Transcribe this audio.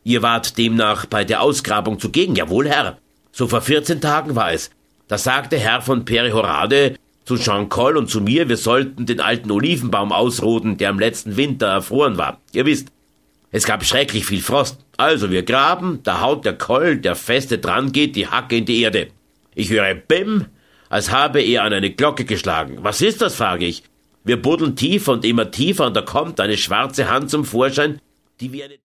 Ihr wart demnach bei der Ausgrabung zugegen. Jawohl, Herr. So vor 14 Tagen war es. Da sagte Herr von Perihorade zu Jean Coll und zu mir, wir sollten den alten Olivenbaum ausroden, der im letzten Winter erfroren war. Ihr wisst, es gab schrecklich viel Frost. Also wir graben, da haut der Coll, der feste dran geht, die Hacke in die Erde. Ich höre Bim, als habe er an eine Glocke geschlagen. Was ist das, frage ich. Wir buddeln tiefer und immer tiefer und da kommt eine schwarze Hand zum Vorschein, die wie eine